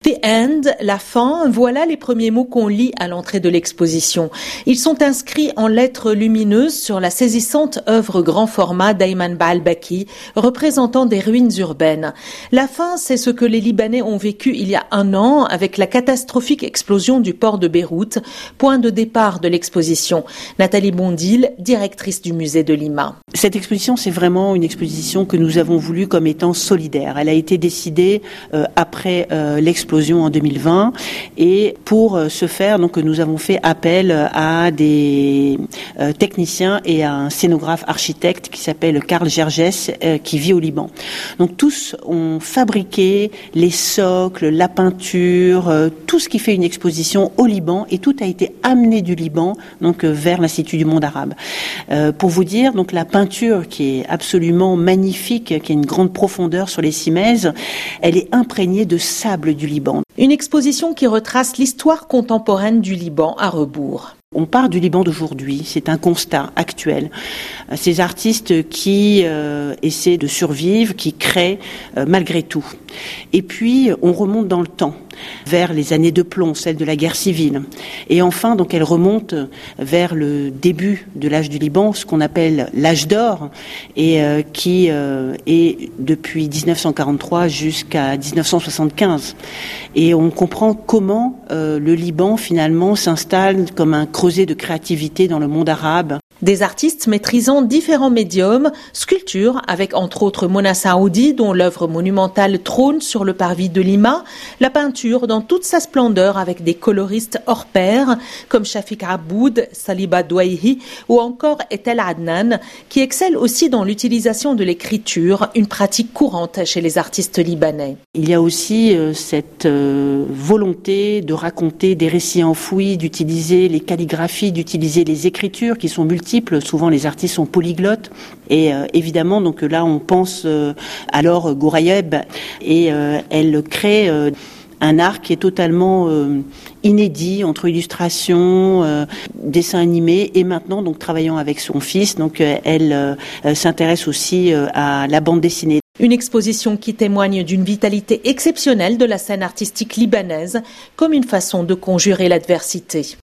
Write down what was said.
The End, la fin, voilà les premiers mots qu'on lit à l'entrée de l'exposition. Ils sont inscrits en lettres lumineuses sur la saisissante œuvre grand format d'Ayman Baalbaki, représentant des ruines urbaines. La fin, c'est ce que les Libanais ont vécu il y a 1 an avec la catastrophique explosion du port de Beyrouth, point de départ de l'exposition. Nathalie Bondil, directrice du musée de Lima. Cette exposition, c'est vraiment une exposition que nous avons voulu comme étant solidaire. Elle a été décidée après l'explosion en 2020 et pour ce faire, donc nous avons fait appel à des techniciens et à un scénographe architecte qui s'appelle Karl Gerges qui vit au Liban. Donc tous ont fabriqué les socles, la peinture, tout ce qui fait une exposition au Liban et tout a été amené du Liban donc vers l'Institut du monde arabe. Pour vous dire, donc la peinture qui est absolument magnifique, qui a une grande profondeur sur les cimaises, elle est imprégnée de sable du Liban. Une exposition qui retrace l'histoire contemporaine du Liban à rebours. On part du Liban d'aujourd'hui, c'est un constat actuel. Ces artistes qui essaient de survivre, qui créent malgré tout. Et puis, on remonte dans le temps, vers les années de plomb, celles de la guerre civile. Et enfin, donc, elle remonte vers le début de l'âge du Liban, ce qu'on appelle l'âge d'or, et qui est depuis 1943 jusqu'à 1975. Et on comprend comment le Liban, finalement, s'installe comme un creuset de créativité dans le monde arabe. Des artistes maîtrisant différents médiums, sculpture avec entre autres Mona Saoudi dont l'œuvre monumentale trône sur le parvis de Lima, la peinture dans toute sa splendeur avec des coloristes hors pair comme Shafik Aboud, Saliba Douaihi ou encore Etel Adnan qui excellent aussi dans l'utilisation de l'écriture, une pratique courante chez les artistes libanais. Il y a aussi cette volonté de raconter des récits enfouis, d'utiliser les calligraphies, d'utiliser les écritures qui sont multiples. Souvent, les artistes sont polyglottes. Et évidemment, donc là, on pense à Laure Gourayeb et elle crée un art qui est totalement inédit entre illustration, dessin animé et maintenant donc travaillant avec son fils. Donc elle s'intéresse aussi à la bande dessinée. Une exposition qui témoigne d'une vitalité exceptionnelle de la scène artistique libanaise comme une façon de conjurer l'adversité.